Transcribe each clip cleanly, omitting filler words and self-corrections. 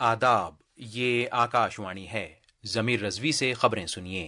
آداب، یہ آکاشوانی ہے۔ ضمیر رضوی سے خبریں سنیے۔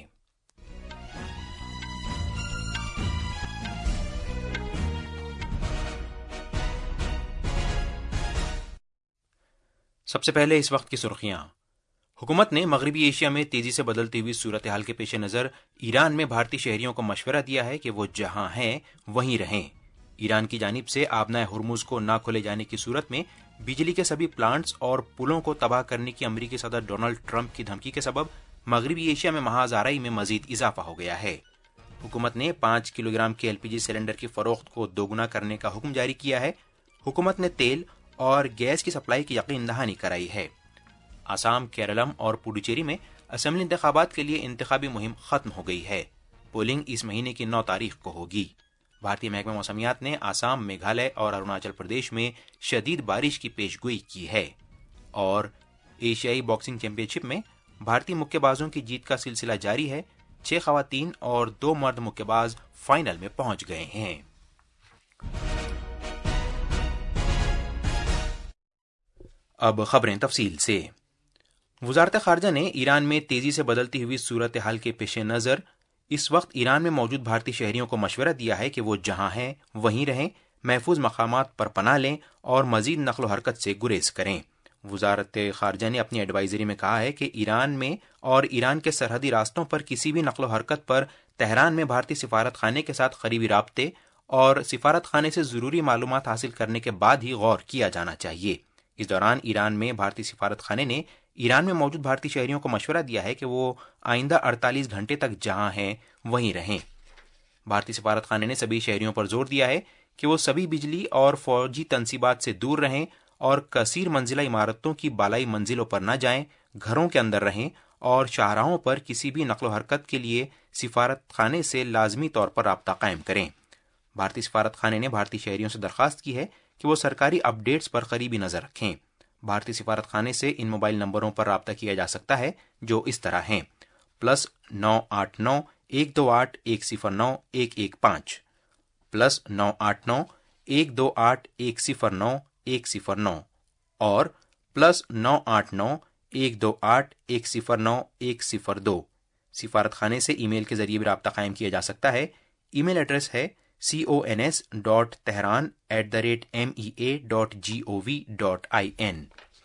سب سے پہلے اس وقت کی سرخیاں۔ حکومت نے مغربی ایشیا میں تیزی سے بدلتی ہوئی صورتحال کے پیش نظر ایران میں بھارتی شہریوں کو مشورہ دیا ہے کہ وہ جہاں ہیں وہیں رہیں۔ ایران کی جانب سے آبنائے ہرمز کو نہ کھولے جانے کی صورت میں بجلی کے سبھی پلانٹس اور پلوں کو تباہ کرنے کی امریکی صدر ڈونلڈ ٹرمپ کی دھمکی کے سبب مغربی ایشیا میں محاذ آرائی میں مزید اضافہ ہو گیا ہے۔ حکومت نے 5 کلو گرام کے LPG سلنڈر کی فروخت کو دوگنا کرنے کا حکم جاری کیا ہے۔ حکومت نے تیل اور گیس کی سپلائی کی یقین دہانی کرائی ہے۔ آسام، کیرلم اور پڈوچیری میں اسمبلی انتخابات کے لیے انتخابی مہم ختم ہو گئی ہے۔ پولنگ اس مہینے کی 9 تاریخ کو ہوگی۔ بھارتی محکمہ موسمیات نے آسام، میگھالیہ اور اروناچل پردیش میں شدید بارش کی پیش گوئی کی ہے۔ اور ایشیائی باکسنگ چیمپئن شپ میں بھارتی مکے بازوں کی جیت کا سلسلہ جاری ہے۔ 6 خواتین اور 2 مرد مکے باز فائنل میں پہنچ گئے ہیں۔ اب خبریں تفصیل سے۔ وزارت خارجہ نے ایران میں تیزی سے بدلتی ہوئی صورتحال کے پیش نظر اس وقت ایران میں موجود بھارتی شہریوں کو مشورہ دیا ہے کہ وہ جہاں ہیں وہیں رہیں، محفوظ مقامات پر پناہ لیں اور مزید نقل و حرکت سے گریز کریں۔ وزارت خارجہ نے اپنی ایڈوائزری میں کہا ہے کہ ایران میں اور ایران کے سرحدی راستوں پر کسی بھی نقل و حرکت پر تہران میں بھارتی سفارت خانے کے ساتھ قریبی رابطے اور سفارت خانے سے ضروری معلومات حاصل کرنے کے بعد ہی غور کیا جانا چاہیے۔ اس دوران ایران میں بھارتی سفارت خانے نے ایران میں موجود بھارتی شہریوں کو مشورہ دیا ہے کہ وہ آئندہ 48 گھنٹے تک جہاں ہیں وہیں رہیں۔ بھارتی سفارت خانے نے سبھی شہریوں پر زور دیا ہے کہ وہ سبھی بجلی اور فوجی تنصیبات سے دور رہیں اور کثیر منزلہ عمارتوں کی بالائی منزلوں پر نہ جائیں، گھروں کے اندر رہیں اور شاہراہوں پر کسی بھی نقل و حرکت کے لیے سفارت خانے سے لازمی طور پر رابطہ قائم کریں۔ بھارتی سفارت خانے نے بھارتی شہریوں سے درخواست کی ہے کہ وہ سرکاری اپ ڈیٹس پر قریبی نظر رکھیں۔ بھارتی سفارت خانے سے ان موبائل نمبروں پر رابطہ کیا جا سکتا ہے جو اس طرح ہیں: +989 128 109 115 +989 128 109 109 اور +989 128 109 102۔ سفارت خانے سے ای میل کے ذریعے بھی رابطہ قائم کیا جا سکتا ہے۔ ای میل ایڈریس ہے cons.tehran@mea.gov.in۔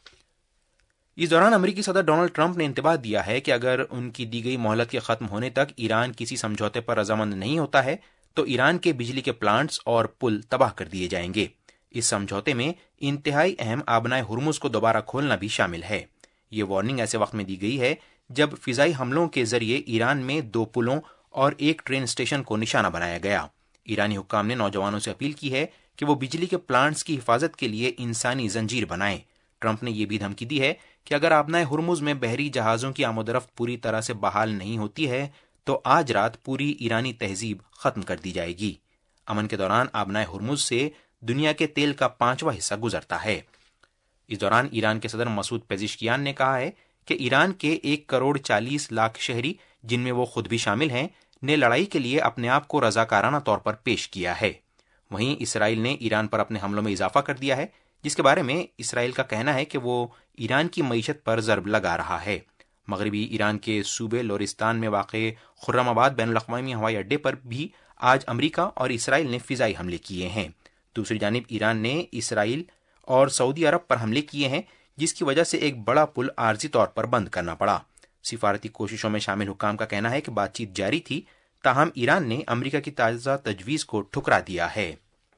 اس دوران امریکی صدر ڈونلڈ ٹرمپ نے انتباہ دیا ہے کہ اگر ان کی دی گئی مہلت کے ختم ہونے تک ایران کسی سمجھوتے پر رضامند نہیں ہوتا ہے تو ایران کے بجلی کے پلانٹس اور پل تباہ کر دیے جائیں گے۔ اس سمجھوتے میں انتہائی اہم آبنائے ہرمز کو دوبارہ کھولنا بھی شامل ہے۔ یہ وارننگ ایسے وقت میں دی گئی ہے جب فضائی حملوں کے ذریعے ایران میں 2 پلوں اور 1 ٹرین اسٹیشن کو نشانہ بنایا گیا۔ ایرانی حکام نے نوجوانوں سے اپیل کی ہے کہ وہ بجلی کے پلانٹس کی حفاظت کے لیے انسانی زنجیر بنائیں۔ ٹرمپ نے یہ بھی دھمکی دی ہے کہ اگر آبنائے ہرمز میں بحری جہازوں کی آمد و رفت پوری طرح سے بحال نہیں ہوتی ہے تو آج رات پوری ایرانی تہذیب ختم کر دی جائے گی۔ امن کے دوران آبنائے ہرمز سے دنیا کے تیل کا 5واں حصہ گزرتا ہے۔ اس دوران ایران کے صدر مسعود پزشکیان نے کہا ہے کہ ایران کے 1,40,00,000 شہری، جن میں وہ خود بھی شامل ہیں، نے لڑائی کے لیے اپنے آپ کو رضاکارانہ طور پر پیش کیا ہے۔ وہیں اسرائیل نے ایران پر اپنے حملوں میں اضافہ کر دیا ہے، جس کے بارے میں اسرائیل کا کہنا ہے کہ وہ ایران کی معیشت پر ضرب لگا رہا ہے۔ مغربی ایران کے صوبے لورستان میں واقع خرم آباد بین الاقوامی ہوائی اڈے پر بھی آج امریکہ اور اسرائیل نے فضائی حملے کیے ہیں۔ دوسری جانب ایران نے اسرائیل اور سعودی عرب پر حملے کیے ہیں، جس کی وجہ سے ایک بڑا پل عارضی طور پر بند کرنا پڑا۔ سفارتی کوششوں میں شامل حکام کا کہنا ہے کہ بات چیت جاری تھی، تاہم ایران نے امریکہ کی تازہ تجویز کو ٹھکرا دیا ہے۔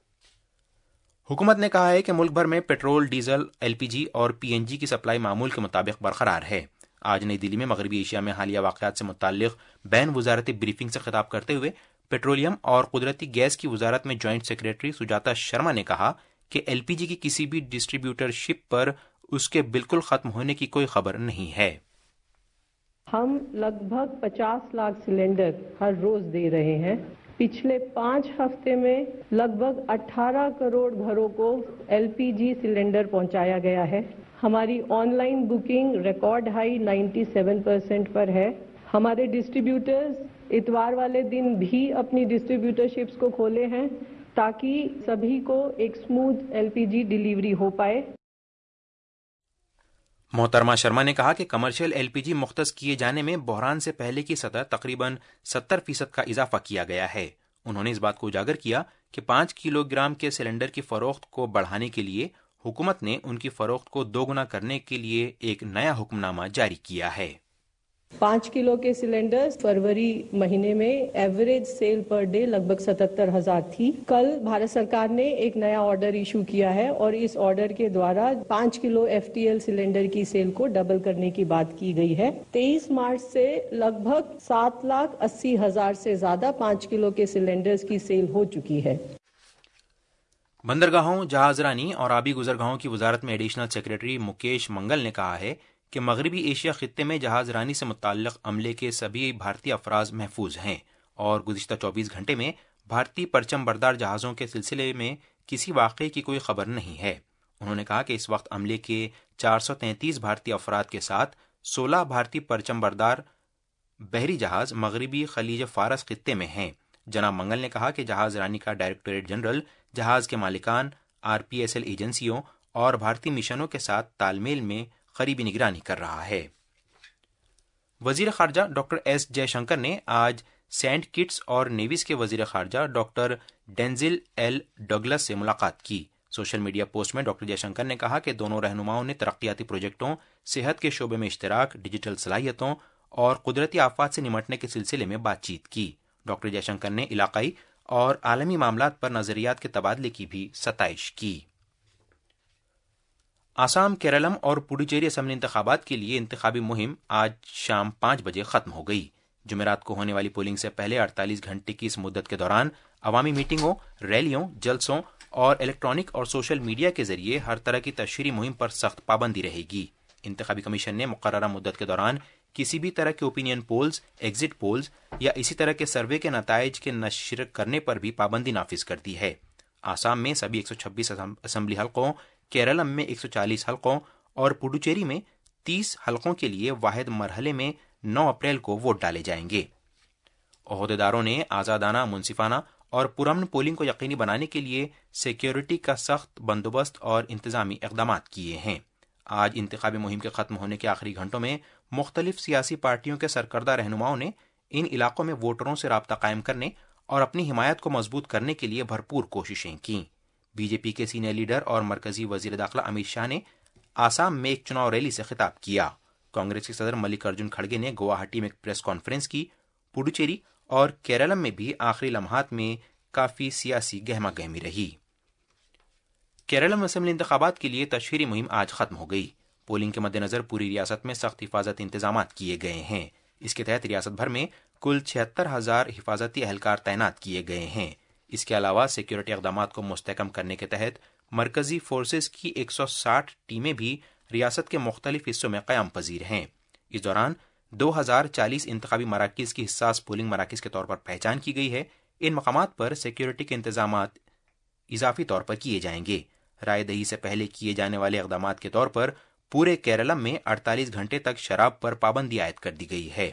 حکومت نے کہا ہے کہ ملک بھر میں پیٹرول، ڈیزل، LPG اور PNG کی سپلائی معمول کے مطابق برقرار ہے۔ آج نئی دلی میں مغربی ایشیا میں حالیہ واقعات سے متعلق بین وزارتی بریفنگ سے خطاب کرتے ہوئے پیٹرولیم اور قدرتی گیس کی وزارت میں جوائنٹ سیکریٹری سجاتا شرما نے کہا کہ LPG کی کسی بھی ڈسٹریبیوٹر شپ پر اس کے بالکل ختم ہونے کی کوئی خبر نہیں ہے۔ ہم لگ بھگ 50 لاکھ سلنڈر ہر روز دے رہے ہیں۔ پچھلے 5 ہفتے میں لگ بھگ 18 کروڑ گھروں کو LPG سلنڈر پہنچایا گیا ہے۔ ہماری online booking record high 97% پر ہے۔ ہمارے ڈسٹریبیوٹرز اتوار والے دن بھی اپنی ڈسٹریبیوٹر شپس کو کھولے ہیں تاکہ سبھی کو ایک سموتھ LPG ڈیلیوری ہو پائے۔ محترمہ شرما نے کہا کہ کمرشل LPG مختص کیے جانے میں بحران سے پہلے کی سطح تقریباً 70% کا اضافہ کیا گیا ہے۔ انہوں نے اس بات کو اجاگر کیا کہ 5 کلو گرام کے سلنڈر کی فروخت کو بڑھانے کے لیے حکومت نے ان کی فروخت کو 2 گنا کرنے کے لیے ایک نیا حکم نامہ جاری کیا ہے۔ 5 کلو کے سلنڈر فروری مہینے میں ایوریج سیل پر ڈے لگ بھگ 77,000 تھی۔ کل بھارت سرکار نے ایک نیا آرڈر ایشو کیا ہے اور اس آرڈر کے دوارا 5 کلو FTL سلنڈر کی سیل کو ڈبل کرنے کی بات کی گئی ہے۔ 23 مارچ سے لگ بھگ 7,80,000 سے زیادہ 5 کلو کے سلنڈرز کی سیل ہو چکی ہے۔ بندرگاہوں، جہاز رانی اور آبی گزرگاہوں کی وزارت میں ایڈیشنل سیکرٹری مکیش منگل نے کہا ہے کہ مغربی ایشیا خطے میں جہاز رانی سے متعلق عملے کے سبھی بھارتی افراد محفوظ ہیں اور گزشتہ 24 گھنٹے میں بھارتی پرچم بردار جہازوں کے سلسلے میں کسی واقعے کی کوئی خبر نہیں ہے۔ انہوں نے کہا کہ اس وقت عملے کے 433 بھارتی افراد کے ساتھ 16 بھارتی پرچم بردار بحری جہاز مغربی خلیج فارس خطے میں ہیں۔ جناب منگل نے کہا کہ جہاز رانی کا ڈائریکٹوریٹ جنرل جہاز کے مالکان، RPSL ایجنسیوں اور بھارتی مشنوں کے ساتھ تال میل میں قریبی نگرانی کر رہا ہے۔ وزیر خارجہ ڈاکٹر ایس جے شنکر نے آج سینٹ کٹس اور نیویز کے وزیر خارجہ ڈاکٹر ڈینزل ایل ڈگلس سے ملاقات کی۔ سوشل میڈیا پوسٹ میں ڈاکٹر جے شنکر نے کہا کہ دونوں رہنماؤں نے ترقیاتی پروجیکٹوں، صحت کے شعبے میں اشتراک، ڈیجیٹل صلاحیتوں اور قدرتی آفات سے نمٹنے کے سلسلے میں بات چیت کی۔ ڈاکٹر جے شنکر نے علاقائی اور عالمی معاملات پر نظریات کے تبادلے کی بھی ستائش کی۔ آسام، کیرلم اور پڈوچیری اسمبلی انتخابات کے لیے انتخابی مہم آج شام 5 بجے ختم ہو گئی۔ جمعرات کو ہونے والی پولنگ سے پہلے 48 گھنٹے کی اس مدت کے دوران عوامی میٹنگوں، ریلیوں، جلسوں اور الیکٹرانک اور سوشل میڈیا کے ذریعے ہر طرح کی تشہیری مہم پر سخت پابندی رہے گی۔ انتخابی کمیشن نے مقررہ مدت کے دوران کسی بھی طرح کے اوپینین پولز، ایگزٹ پولز یا اسی طرح کے سروے کے نتائج کے نشر کرنے پر بھی پابندی نافذ کر دی ہے۔ آسام میں سبھی 126 اسمبلی حلقوں، کیرلم میں 140 حلقوں اور پڈوچیری میں 30 حلقوں کے لیے واحد مرحلے میں 9 اپریل کو ووٹ ڈالے جائیں گے۔ عہدیداروں نے آزادانہ، منصفانہ اور پرامن پولنگ کو یقینی بنانے کے لیے سیکیورٹی کا سخت بندوبست اور انتظامی اقدامات کیے ہیں۔ آج انتخابی مہم کے ختم ہونے کے آخری گھنٹوں میں مختلف سیاسی پارٹیوں کے سرکردہ رہنماؤں نے ان علاقوں میں ووٹروں سے رابطہ قائم کرنے اور اپنی حمایت کو مضبوط کرنے کے لیے بھرپور کوششیں کیں۔ BJP کے سینئر لیڈر اور مرکزی وزیر داخلہ امت شاہ نے آسام میں ایک چناؤ ریلی سے خطاب کیا۔ کانگریس کے صدر ملک ارجن کھڑگے نے گواہاٹی میں ایک پریس کانفرنس کی۔ پڈوچیری اور کیرلم میں بھی آخری لمحات میں کافی سیاسی گہما گہمی رہی۔ کیرلم اسمبلی انتخابات کے لیے تشہیری مہم آج ختم ہو گئی۔ پولنگ کے مدنظر پوری ریاست میں سخت حفاظتی انتظامات کیے گئے ہیں۔ اس کے تحت ریاست بھر میں کل 76,000 حفاظتی اہلکار تعینات کیے گئے ہیں۔ اس کے علاوہ سیکیورٹی اقدامات کو مستحکم کرنے کے تحت مرکزی فورسز کی 160 ٹیمیں بھی ریاست کے مختلف حصوں میں قیام پذیر ہیں۔ اس دوران 2040 انتخابی مراکز کی حساس پولنگ مراکز کے طور پر پہچان کی گئی ہے۔ ان مقامات پر سیکیورٹی کے انتظامات اضافی طور پر کیے جائیں گے۔ رائے دہی سے پہلے کیے جانے والے اقدامات کے طور پر پورے کیرلم میں 48 گھنٹے تک شراب پر پابندی عائد کر دی گئی ہے۔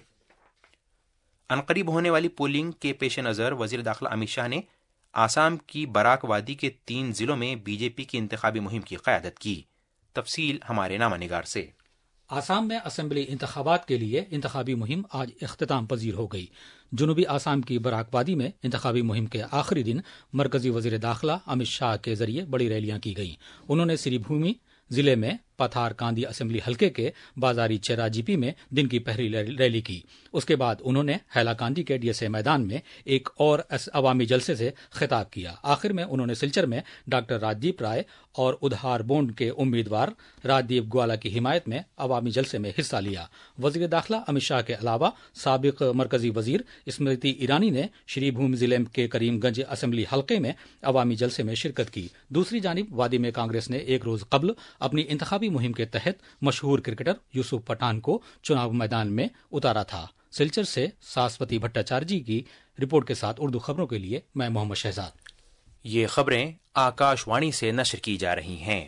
عنقریب ہونے والی پولنگ کے پیش نظر وزیر داخلہ امت شاہ نے آسام کی براک وادی کے 3 ضلعوں میں BJP کی انتخابی مہم کی قیادت کی۔ تفصیل ہمارے نامہ نگار سے۔ آسام میں اسمبلی انتخابات کے لیے انتخابی مہم آج اختتام پذیر ہو گئی۔ جنوبی آسام کی براک وادی میں انتخابی مہم کے آخری دن مرکزی وزیر داخلہ امت شاہ کے ذریعے بڑی ریلیاں کی گئیں۔ انہوں نے سری بھومی ضلع میں پتھار کاندی اسمبلی حلقے کے بازاری چیرا جی پی میں دن کی پہلی ریلی کی۔ اس کے بعد انہوں نے ہیلا کاندی کے DSA میدان میں ایک اور عوامی جلسے سے خطاب کیا۔ آخر میں انہوں نے سلچر میں ڈاکٹر راجدیپ رائے اور ادھار بونڈ کے امیدوار راجدیپ گوالا کی حمایت میں عوامی جلسے میں حصہ لیا۔ وزیر داخلہ امت شاہ کے علاوہ سابق مرکزی وزیر اسمرتی ایرانی نے شری بھوم ضلع کے کریم گنج اسمبلی حلقے میں عوامی جلسے میں شرکت کی۔ دوسری جانب وادی میں کانگریس نے ایک روز قبل اپنی انتخابی مہم کے تحت مشہور کرکٹر یوسف پٹھان کو چناو میدان میں اتارا تھا۔ سلچر سے ساسوتی بھٹاچاریہ کی رپورٹ کے ساتھ اردو خبروں کے لیے میں محمد شہزاد۔ یہ خبریں آکاش وانی سے نشر کی جا رہی ہیں۔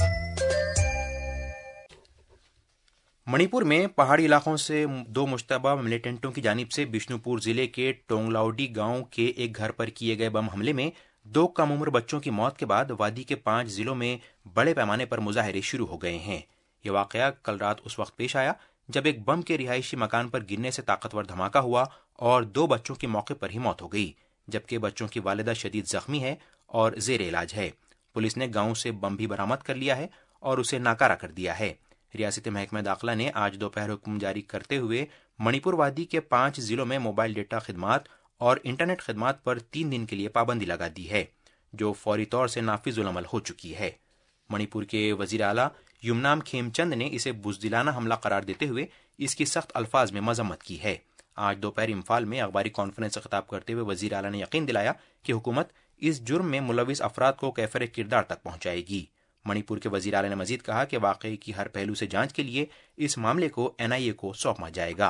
منی پور میں پہاڑی علاقوں سے 2 مشتبہ ملیٹنٹوں کی جانب سے بشنو پور ضلع کے ٹونگلاوڈی گاؤں کے ایک گھر پر کیے گئے بم حملے میں 2 کم عمر بچوں کی موت کے بعد وادی کے 5 ضلعوں میں بڑے پیمانے پر مظاہرے شروع ہو گئے ہیں۔ یہ واقعہ کل رات اس وقت پیش آیا جب ایک بم کے رہائشی مکان پر گرنے سے طاقتور دھماکہ ہوا اور 2 بچوں کی موقع پر ہی موت ہو گئی، جبکہ بچوں کی والدہ شدید زخمی ہے اور زیر علاج ہے۔ پولیس نے گاؤں سے بم بھی برآمد کر لیا ہے اور اسے ناکارہ کر دیا ہے۔ ریاستی محکمہ داخلہ نے آج دوپہر حکم جاری کرتے ہوئے منی پور وادی کے 5 ضلعوں میں موبائل ڈیٹا خدمات اور انٹرنیٹ خدمات پر 3 دن کے لیے پابندی لگا دی ہے، جو فوری طور سے نافذ العمل ہو چکی ہے۔ منی پور کے وزیر اعلیٰ یمنام کھیم چند نے اسے بزدلانہ حملہ قرار دیتے ہوئے اس کی سخت الفاظ میں مذمت کی ہے۔ آج دوپہر امفال میں اخباری کانفرنس سے خطاب کرتے ہوئے وزیر اعلیٰ نے یقین دلایا کہ حکومت اس جرم میں ملوث افراد کو کیفر کردار تک پہنچائے گی۔ منی پور کے وزیر اعلیٰ نے مزید کہا کہ واقعے کی ہر پہلو سے جانچ کے لیے اس معاملے کو NIA کو سونپا جائے گا۔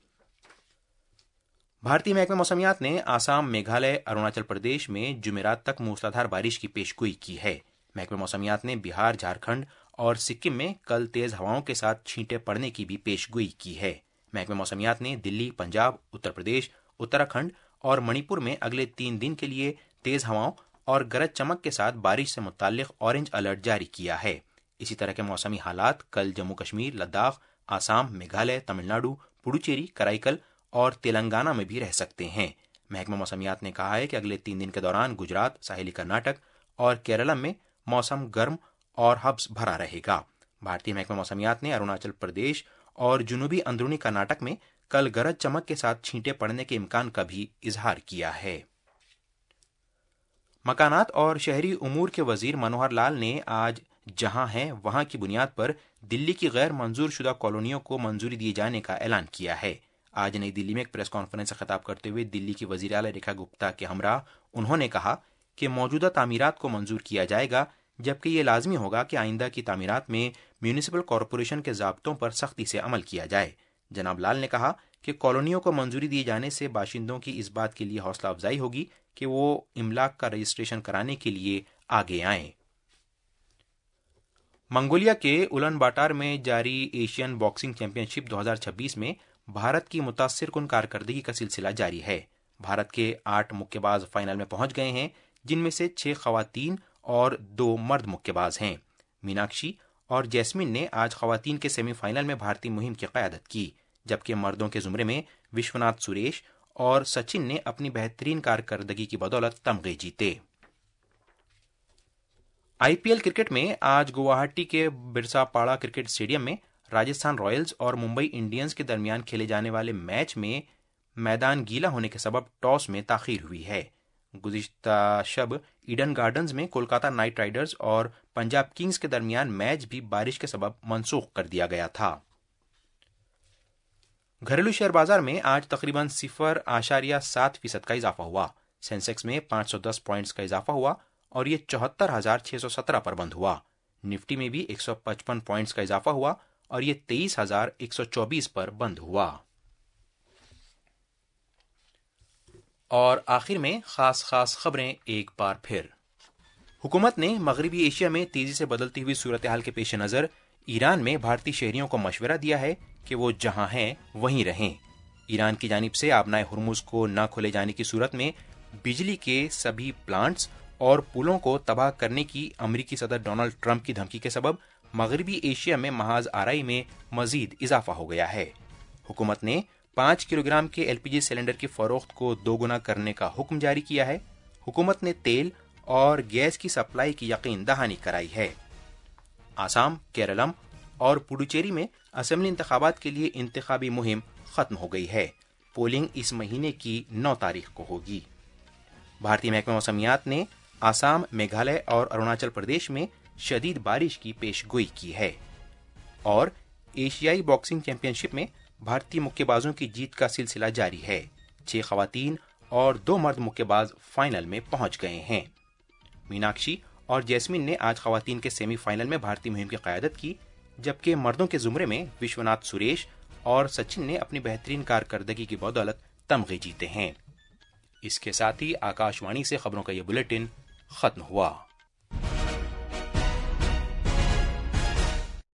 بھارتی محکمہ موسمیات نے آسام، میگھالیہ، اروناچل پردیش میں جمعرات تک موسلادھار بارش کی پیشگوئی کی ہے۔ محکمہ موسمیات نے بہار، جھارکھنڈ اور سکم میں کل تیز ہواؤں کے ساتھ چھینٹیں پڑنے کی بھی پیشگوئی کی ہے۔ محکمہ موسمیات نے دلی، پنجاب، اتر پردیش، اتراکھنڈ اور منی پور میں اگلے 3 دن کے لیے تیز ہواؤں اور گرج چمک کے ساتھ بارش سے متعلق اورنج الرٹ جاری کیا ہے۔ اسی طرح کے موسمی حالات کل جموں کشمیر، لداخ، آسام، میگھالیہ، تمل ناڈو، پڈوچیری، کرائی اور تلنگانہ میں بھی رہ سکتے ہیں۔ محکمہ موسمیات نے کہا ہے کہ اگلے 3 دن کے دوران گجرات، ساحلی کرناٹک اور کیرالم میں موسم گرم اور حبس بھرا رہے گا۔ بھارتی محکمہ موسمیات نے اروناچل پردیش اور جنوبی اندرونی کرناٹک میں کل گرج چمک کے ساتھ چھینٹیں پڑنے کے امکان کا بھی اظہار کیا ہے۔ مکانات اور شہری امور کے وزیر منوہر لال نے آج جہاں ہیں وہاں کی بنیاد پر دلی کی غیر منظور شدہ کالونیوں کو منظوری دیے جانے کا اعلان کیا ہے۔ آج نئی دلی میں ایک پریس کانفرنس سے خطاب کرتے ہوئے دلی کی وزیر اعلی ریکھا گپتا کے ہمراہ انہوں نے کہا کہ موجودہ تعمیرات کو منظور کیا جائے گا، جبکہ یہ لازمی ہوگا کہ آئندہ کی تعمیرات میں میونسپل کارپوریشن کے ضابطوں پر سختی سے عمل کیا جائے۔ جناب لال نے کہا کہ کالونیوں کو منظوری دیے جانے سے باشندوں کی اس بات کے لیے حوصلہ افزائی ہوگی کہ وہ املاک کا رجسٹریشن کرانے کے لیے آگے آئیں۔ منگولیا کے اولن باٹار میں جاری ایشین باکسنگ چیمپئن شپ 2026 میں بھارت کی متاثر کن کارکردگی کا سلسلہ جاری ہے۔ بھارت کے 8 مکے باز فائنل میں پہنچ گئے ہیں، جن میں سے 6 خواتین اور 2 مرد مکے باز ہیں۔ میناکشی اور جیسمین نے آج خواتین کے سیمی فائنل میں بھارتی مہم کی قیادت کی، جبکہ مردوں کے زمرے میں وشوناتھ سریش اور سچن نے اپنی بہترین کارکردگی کی بدولت تمغے جیتے۔ IPL کرکٹ میں آج گوہاٹی کے برسا پاڑا کرکٹ اسٹیڈیم میں راجستھان رائلز اور ممبئی انڈینز کے درمیان کھیلے جانے والے میچ میں میدان گیلا ہونے کے سبب ٹاس میں تاخیر ہوئی ہے۔ گزشتہ شب ایڈن گارڈنز میں کولکاتہ نائٹ رائڈرز اور پنجاب کنگز کے درمیان میچ بھی بارش کے سبب منسوخ کر دیا گیا تھا۔ گھریلو شیئر بازار میں آج تقریباً 0.7% کا اضافہ ہوا۔ سینسیکس میں 510 پوائنٹس کا اضافہ ہوا اور یہ 74,617 پر بند ہوا۔ نفٹی میں بھی 155 پوائنٹس کا اضافہ ہوا اور یہ 23,124 پر بند ہوا۔ اور آخر میں خاص خبریں ایک بار پھر۔ حکومت نے مغربی ایشیا میں تیزی سے بدلتی ہوئی صورتحال کے پیش نظر ایران میں بھارتی شہریوں کو مشورہ دیا ہے کہ وہ جہاں ہیں وہیں رہیں۔ ایران کی جانب سے آبنائے ہرمز کو نہ کھولے جانے کی صورت میں بجلی کے سبھی پلانٹس اور پلوں کو تباہ کرنے کی امریکی صدر ڈونلڈ ٹرمپ کی دھمکی کے سبب مغربی ایشیا میں محاذ آرائی میں مزید اضافہ ہو گیا ہے۔ حکومت نے 5 کلو گرام کے LPG سلنڈر کی فروخت کو 2 گنا کرنے کا حکم جاری کیا ہے۔ حکومت نے تیل اور گیس کی سپلائی کی یقین دہانی کرائی ہے۔ آسام، کیرالم اور پڈوچیری میں اسمبلی انتخابات کے لیے انتخابی مہم ختم ہو گئی ہے۔ پولنگ اس مہینے کی 9 تاریخ کو ہوگی۔ بھارتی محکمہ موسمیات نے آسام، میگھالیہ اور اروناچل پردیش میں شدید بارش کی پیش گوئی کی ہے۔ اور ایشیائی باکسنگ چیمپئن شپ میں بھارتی مکے بازوں کی جیت کا سلسلہ جاری ہے۔ 6 خواتین اور 2 مرد مکے باز فائنل میں پہنچ گئے ہیں۔ میناکشی اور جیسمین نے آج خواتین کے سیمی فائنل میں بھارتی مہم کی قیادت کی، جبکہ مردوں کے زمرے میں وشوناتھ سریش اور سچن نے اپنی بہترین کارکردگی کی بدولت تمغے جیتے ہیں۔ اس کے ساتھ ہی آکاش وانی سے خبروں کا یہ بلیٹن ختم ہوا۔